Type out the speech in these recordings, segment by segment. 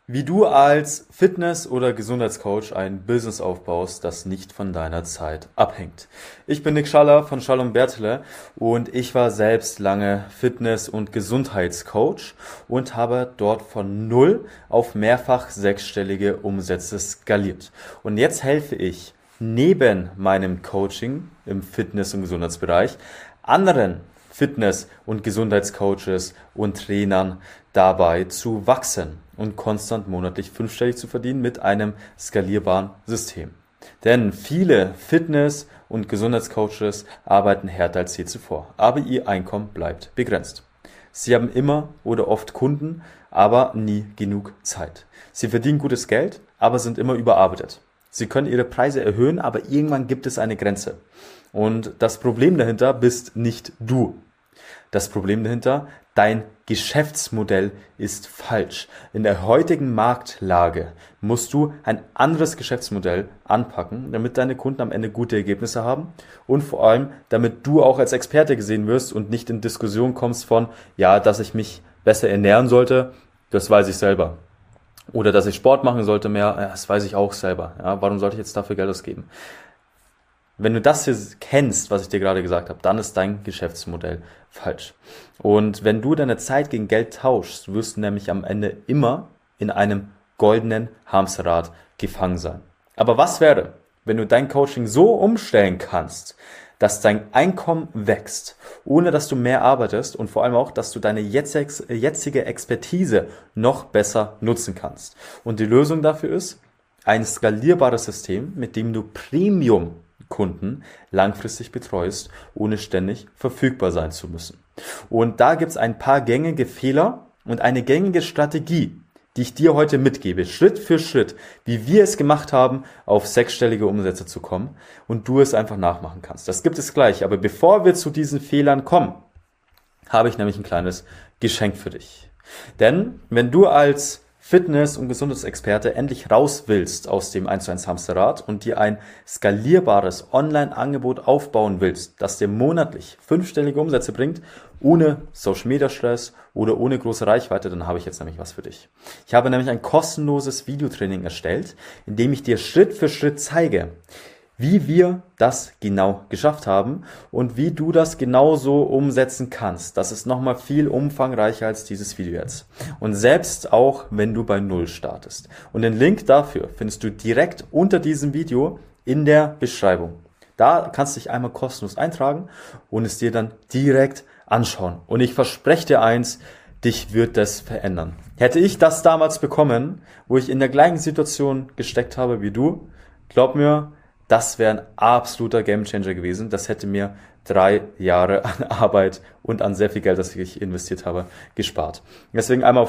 Wie du als Fitness- oder Gesundheitscoach ein Business aufbaust, das nicht von deiner Zeit abhängt. Ich bin Nick Schaller von Schall und Bertele und ich war selbst lange Fitness- und Gesundheitscoach und habe dort von null auf mehrfach sechsstellige Umsätze skaliert. Und jetzt helfe ich neben meinem Coaching im Fitness- und Gesundheitsbereich anderen Fitness- und Gesundheitscoaches und Trainern dabei zu wachsen und konstant monatlich fünfstellig zu verdienen mit einem skalierbaren System. Denn viele Fitness- und Gesundheitscoaches arbeiten härter als je zuvor, aber ihr Einkommen bleibt begrenzt. Sie haben immer oder oft Kunden, aber nie genug Zeit. Sie verdienen gutes Geld, aber sind immer überarbeitet. Sie können ihre Preise erhöhen, aber irgendwann gibt es eine Grenze. Und das Problem dahinter bist nicht du. Das Problem dahinter, dein Geschäftsmodell ist falsch. In der heutigen Marktlage musst du ein anderes Geschäftsmodell anpacken, damit deine Kunden am Ende gute Ergebnisse haben und vor allem, damit du auch als Experte gesehen wirst und nicht in Diskussion kommst von, ja, dass ich mich besser ernähren sollte, das weiß ich selber. Oder dass ich Sport machen sollte mehr, ja, das weiß ich auch selber. Ja, warum sollte ich jetzt dafür Geld ausgeben? Wenn du das hier kennst, was ich dir gerade gesagt habe, dann ist dein Geschäftsmodell falsch. Und wenn du deine Zeit gegen Geld tauschst, wirst du nämlich am Ende immer in einem goldenen Hamsterrad gefangen sein. Aber was wäre, wenn du dein Coaching so umstellen kannst, dass dein Einkommen wächst, ohne dass du mehr arbeitest und vor allem auch, dass du deine jetzige Expertise noch besser nutzen kannst. Und die Lösung dafür ist ein skalierbares System, mit dem du Premium-Kunden langfristig betreust, ohne ständig verfügbar sein zu müssen. Und da gibt's ein paar gängige Fehler und eine gängige Strategie, die ich dir heute mitgebe, Schritt für Schritt, wie wir es gemacht haben, auf sechsstellige Umsätze zu kommen und du es einfach nachmachen kannst. Das gibt es gleich, aber bevor wir zu diesen Fehlern kommen, habe ich nämlich ein kleines Geschenk für dich. Denn wenn du als Fitness- und Gesundheitsexperte endlich raus willst aus dem 1:1 Hamsterrad und dir ein skalierbares Online-Angebot aufbauen willst, das dir monatlich fünfstellige Umsätze bringt, ohne Social-Media-Stress oder ohne große Reichweite, dann habe ich jetzt nämlich was für dich. Ich habe nämlich ein kostenloses Videotraining erstellt, in dem ich dir Schritt für Schritt zeige, wie wir das genau geschafft haben und wie du das genauso umsetzen kannst. Das ist nochmal viel umfangreicher als dieses Video jetzt. Und selbst auch, wenn du bei Null startest. Und den Link dafür findest du direkt unter diesem Video in der Beschreibung. Da kannst du dich einmal kostenlos eintragen und es dir dann direkt anschauen. Und ich verspreche dir eins, dich wird das verändern. Hätte ich das damals bekommen, wo ich in der gleichen Situation gesteckt habe wie du, glaub mir, das wäre ein absoluter Gamechanger gewesen. Das hätte mir 3 Jahre an Arbeit und an sehr viel Geld, das ich investiert habe, gespart. Deswegen einmal auf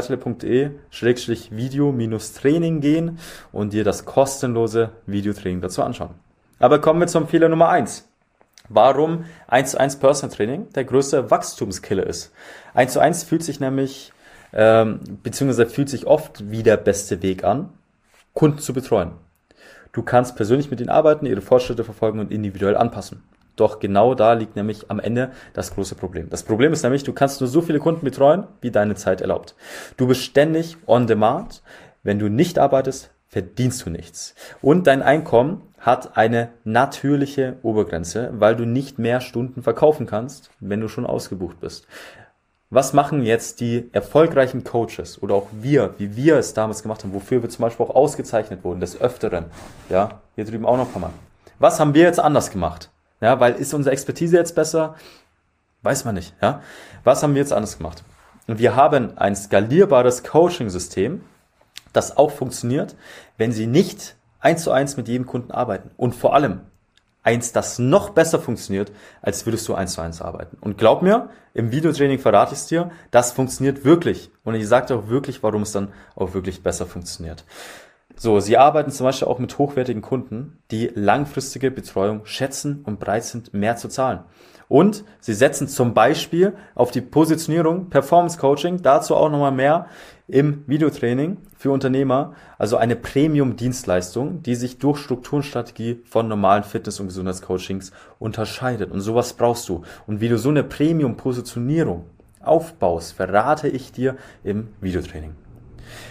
schallandbertele.de/video-training gehen und dir das kostenlose Videotraining dazu anschauen. Aber kommen wir zum Fehler Nummer 1. Warum 1:1 Personal Training der größte Wachstumskiller ist. 1:1 fühlt sich nämlich, beziehungsweise fühlt sich oft wie der beste Weg an, Kunden zu betreuen. Du kannst persönlich mit ihnen arbeiten, ihre Fortschritte verfolgen und individuell anpassen. Doch genau da liegt nämlich am Ende das große Problem. Das Problem ist nämlich, du kannst nur so viele Kunden betreuen, wie deine Zeit erlaubt. Du bist ständig on demand. Wenn du nicht arbeitest, verdienst du nichts. Und dein Einkommen hat eine natürliche Obergrenze, weil du nicht mehr Stunden verkaufen kannst, wenn du schon ausgebucht bist. Was machen jetzt die erfolgreichen Coaches oder auch wir, wie wir es damals gemacht haben, wofür wir zum Beispiel auch ausgezeichnet wurden, des Öfteren, ja, hier drüben auch noch ein paar Mal. Was haben wir jetzt anders gemacht? Ja, weil ist unsere Expertise jetzt besser? Weiß man nicht, ja. Was haben wir jetzt anders gemacht? Und wir haben ein skalierbares Coaching-System, das auch funktioniert, wenn sie nicht 1:1 mit jedem Kunden arbeiten. Und vor allem, eins, das noch besser funktioniert, als würdest du 1:1 arbeiten. Und glaub mir, im Videotraining verrate ich es dir, das funktioniert wirklich. Und ich sage dir auch wirklich, warum es dann auch wirklich besser funktioniert. So, sie arbeiten zum Beispiel auch mit hochwertigen Kunden, die langfristige Betreuung schätzen und bereit sind, mehr zu zahlen. Und sie setzen zum Beispiel auf die Positionierung Performance Coaching, dazu auch nochmal mehr im Videotraining für Unternehmer, also eine Premium-Dienstleistung, die sich durch Strukturenstrategie von normalen Fitness- und Gesundheitscoachings unterscheidet. Und sowas brauchst du. Und wie du so eine Premium-Positionierung aufbaust, verrate ich dir im Videotraining.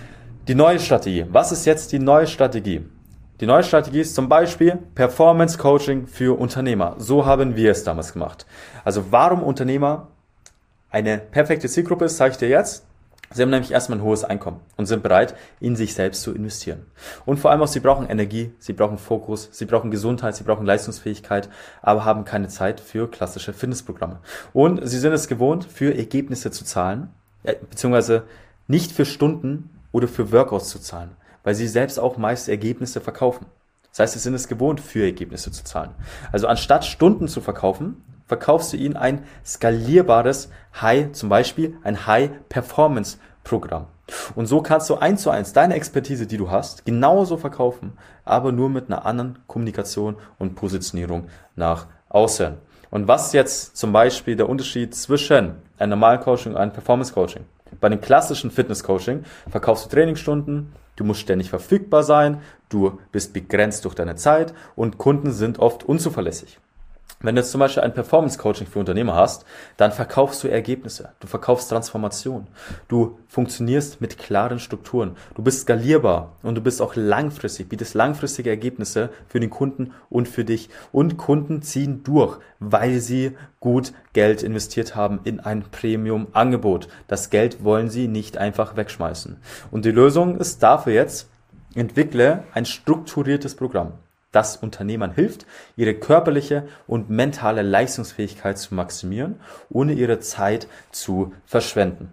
Die neue Strategie. Was ist jetzt die neue Strategie? Die neue Strategie ist zum Beispiel Performance Coaching für Unternehmer. So haben wir es damals gemacht. Also warum Unternehmer eine perfekte Zielgruppe ist, zeige ich dir jetzt. Sie haben nämlich erstmal ein hohes Einkommen und sind bereit, in sich selbst zu investieren. Und vor allem auch, sie brauchen Energie, sie brauchen Fokus, sie brauchen Gesundheit, sie brauchen Leistungsfähigkeit, aber haben keine Zeit für klassische Fitnessprogramme. Und sie sind es gewohnt, für Ergebnisse zu zahlen, beziehungsweise nicht für Stunden oder für Workouts zu zahlen, weil sie selbst auch meist Ergebnisse verkaufen. Das heißt, sie sind es gewohnt, für Ergebnisse zu zahlen. Also anstatt Stunden zu verkaufen, verkaufst du ihnen ein skalierbares zum Beispiel ein High-Performance-Programm. Und so kannst du 1:1 deine Expertise, die du hast, genauso verkaufen, aber nur mit einer anderen Kommunikation und Positionierung nach außen. Und was ist jetzt zum Beispiel der Unterschied zwischen einem normalen Coaching und einem Performance-Coaching? Bei einem klassischen Fitness-Coaching verkaufst du Trainingsstunden, du musst ständig verfügbar sein, du bist begrenzt durch deine Zeit und Kunden sind oft unzuverlässig. Wenn du jetzt zum Beispiel ein Performance-Coaching für Unternehmer hast, dann verkaufst du Ergebnisse, du verkaufst Transformation, du funktionierst mit klaren Strukturen, du bist skalierbar und du bist auch langfristig, bietest langfristige Ergebnisse für den Kunden und für dich. Und Kunden ziehen durch, weil sie gut Geld investiert haben in ein Premium-Angebot. Das Geld wollen sie nicht einfach wegschmeißen. Und die Lösung ist dafür jetzt, entwickle ein strukturiertes Programm, das Unternehmern hilft, ihre körperliche und mentale Leistungsfähigkeit zu maximieren, ohne ihre Zeit zu verschwenden.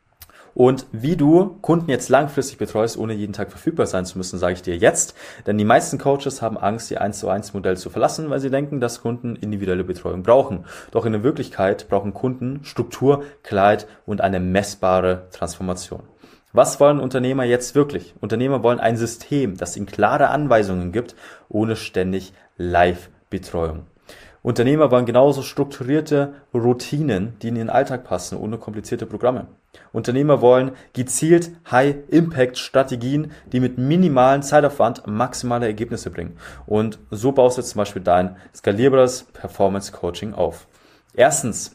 Und wie du Kunden jetzt langfristig betreust, ohne jeden Tag verfügbar sein zu müssen, sage ich dir jetzt. Denn die meisten Coaches haben Angst, ihr 1:1 Modell zu verlassen, weil sie denken, dass Kunden individuelle Betreuung brauchen. Doch in der Wirklichkeit brauchen Kunden Struktur, Klarheit und eine messbare Transformation. Was wollen Unternehmer jetzt wirklich? Unternehmer wollen ein System, das ihnen klare Anweisungen gibt, ohne ständig Live-Betreuung. Unternehmer wollen genauso strukturierte Routinen, die in ihren Alltag passen, ohne komplizierte Programme. Unternehmer wollen gezielt High-Impact-Strategien, die mit minimalen Zeitaufwand maximale Ergebnisse bringen. Und so baust du jetzt zum Beispiel dein skalierbares Performance-Coaching auf. Erstens,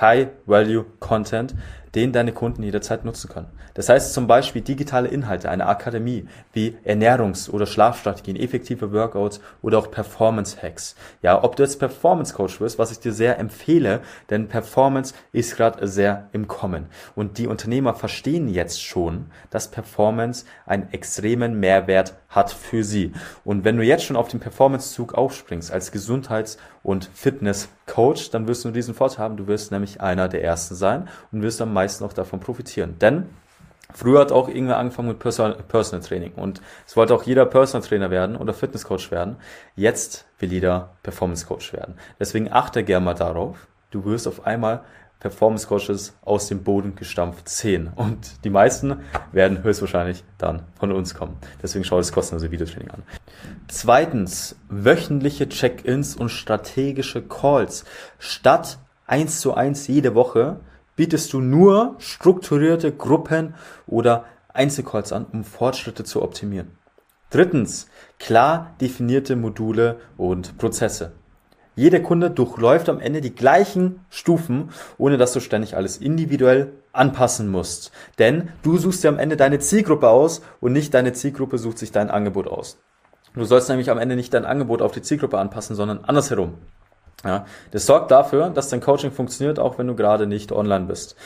High-Value-Content, den deine Kunden jederzeit nutzen können. Das heißt zum Beispiel digitale Inhalte, eine Akademie wie Ernährungs- oder Schlafstrategien, effektive Workouts oder auch Performance-Hacks. Ja, ob du jetzt Performance-Coach wirst, was ich dir sehr empfehle, denn Performance ist gerade sehr im Kommen. Und die Unternehmer verstehen jetzt schon, dass Performance einen extremen Mehrwert hat für sie. Und wenn du jetzt schon auf den Performance-Zug aufspringst als Gesundheits- und Fitness-Coach, dann wirst du diesen Vorteil haben, du wirst nämlich einer der Ersten sein und wirst am meisten auch davon profitieren. Denn früher hat auch irgendwer angefangen mit Personal Training und es wollte auch jeder Personal Trainer werden oder Fitness Coach werden. Jetzt will jeder Performance Coach werden. Deswegen achte gerne mal darauf. Du wirst auf einmal Performance Coaches aus dem Boden gestampft sehen und die meisten werden höchstwahrscheinlich dann von uns kommen. Deswegen schau das kostenlose Videotraining an. Zweitens, wöchentliche Check-ins und strategische Calls. Statt 1:1 jede Woche bietest du nur strukturierte Gruppen oder Einzelcalls an, um Fortschritte zu optimieren. Drittens, klar definierte Module und Prozesse. Jeder Kunde durchläuft am Ende die gleichen Stufen, ohne dass du ständig alles individuell anpassen musst. Denn du suchst dir am Ende deine Zielgruppe aus und nicht deine Zielgruppe sucht sich dein Angebot aus. Du sollst nämlich am Ende nicht dein Angebot auf die Zielgruppe anpassen, sondern andersherum. Ja, das sorgt dafür, dass dein Coaching funktioniert, auch wenn du gerade nicht online bist.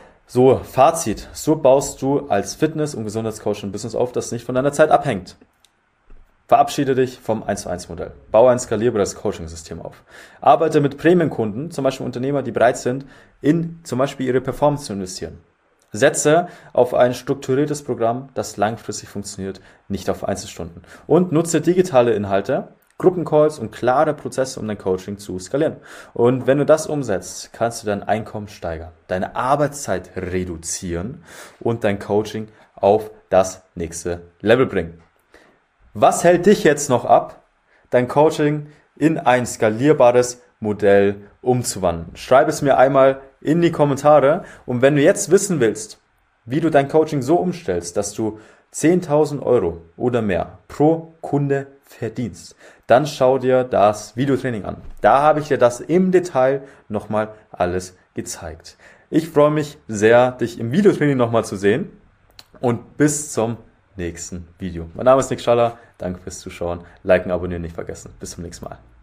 So, Fazit. So baust du als Fitness- und Gesundheitscoach ein Business auf, das nicht von deiner Zeit abhängt. Verabschiede dich vom 1:1 Modell. Baue ein skalierbares Coaching-System auf. Arbeite mit Premium-Kunden, zum Beispiel Unternehmer, die bereit sind, in zum Beispiel ihre Performance zu investieren. Setze auf ein strukturiertes Programm, das langfristig funktioniert, nicht auf Einzelstunden. Und nutze digitale Inhalte, Gruppencalls und klare Prozesse, um dein Coaching zu skalieren. Und wenn du das umsetzt, kannst du dein Einkommen steigern, deine Arbeitszeit reduzieren und dein Coaching auf das nächste Level bringen. Was hält dich jetzt noch ab, dein Coaching in ein skalierbares Modell umzuwandeln? Schreib es mir einmal in die Kommentare. Und wenn du jetzt wissen willst, wie du dein Coaching so umstellst, dass du 10.000 Euro oder mehr pro Kunde verdienst, dann schau dir das Videotraining an. Da habe ich dir das im Detail nochmal alles gezeigt. Ich freue mich sehr, dich im Videotraining nochmal zu sehen und bis zum nächsten Mal. nächsten Video. Mein Name ist Nick Schaller, danke fürs Zuschauen, liken, abonnieren nicht vergessen. Bis zum nächsten Mal.